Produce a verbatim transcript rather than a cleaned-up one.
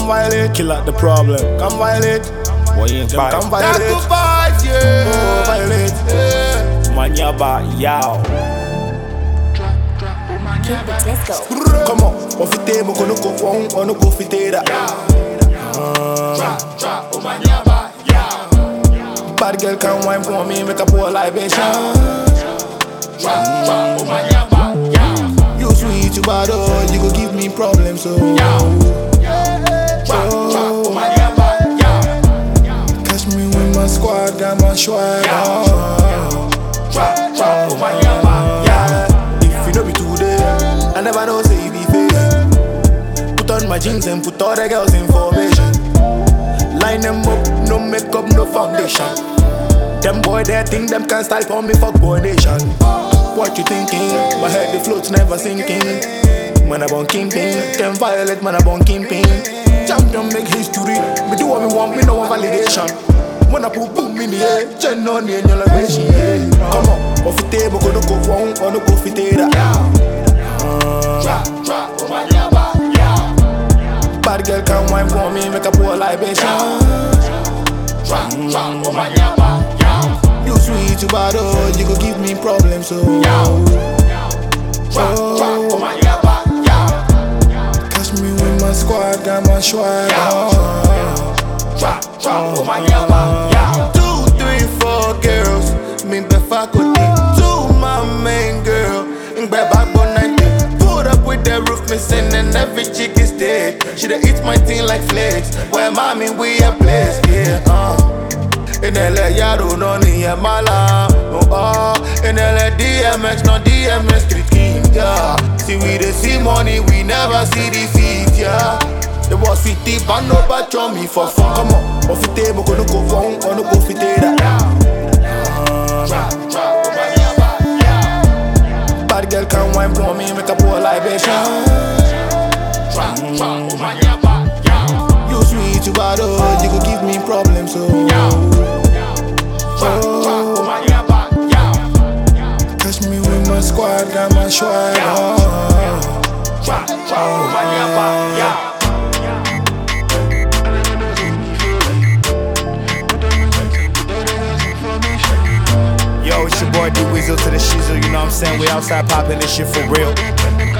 come violate. Kill out the problem, come violate. Boy, you ain't Come bad. violate. That's the vibes, yeah. Oh, violate. Yeah. Man, you bad, yow. Keep the disco. Come on, on fit te, mo kono ko phone, ono ko fit te da. Bad girl can wine for me, make a poor libation. You sweet, you bad, oh, you go give me problems, so. Catch me with my squad, got my swag. If you know me today, I never know say you be fake. Put on my jeans and put all the girls in formation. Line them up, no makeup, no foundation. Them boy they think them can style for me, fuck boy nation. What you thinking? My head the floats never sinking. Man I born kingpin, them violate man I born kingpin. Champion make history, me do what me want, me no one validation. When I put boom in the air, turn on the angel elevation. Come on, off the table, go no go wrong, or no go fit there. Bad girl can wine for me, make a poor libation. You sweet, you bad, oh, you go give me problems, so. Catch me with my squad, got my swag. Two, three, four girls, me be faculty. Two, my main girl, in bed back on ninety. Put up with the roof missing and every chick is dead. She da eat my thing like flakes. Where mommy we a place, yeah, uh. In L A, yaro no ni ya mala, oh oh. In L A, D M X no D M X street king, yeah. See we dey see money, we never see defeat, yeah. The boss fit the band no but show me for fun. Come on, off the table, go no go phone, or no go fit there. Bad girl can wine for me, make a poor libation. You sweet, you bad, oh, you go give me problems, so. Catch me with my squad, got my swag. Yo, it's your boy D Weasel to the Shizzle, you know what I'm saying? We outside popping this shit for real.